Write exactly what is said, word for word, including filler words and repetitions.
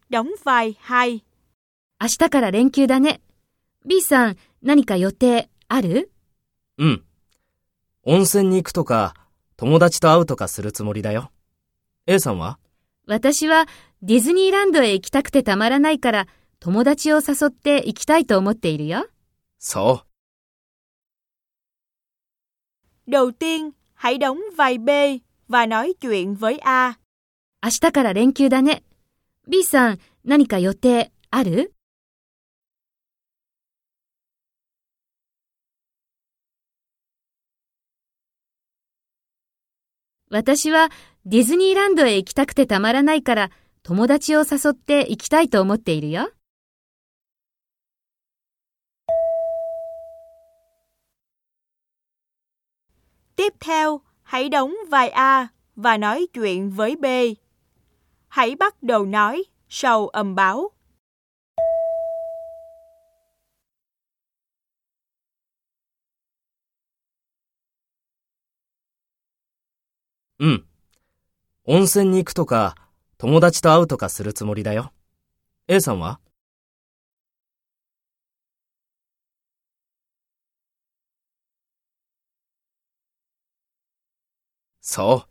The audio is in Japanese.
đóng vai hai。 明日から連休だね。B さん、何か予定ある？ うん。温泉に行くとか、友達と会うとかするつもりだよ。A さんは？ 私はディズニーランドへ行きたくてたまらないから、友達を誘って行きたいと思っているよ。 そう。 Đầu tiên, hãy đóng vai B và nói chuyện với A。 明日から連休だね。B さん、何か予定ある？私はディズニーランドへ行きたくてたまらないから、友達を誘って行きたいと思っているよ。 Tiếp theo, hãy đóng vai A và nói chuyện với B. Hãy bắt đầu nói sau âm báo. うん。温泉に行くとか、友達と会うとかするつもりだよ。A さんは？そう。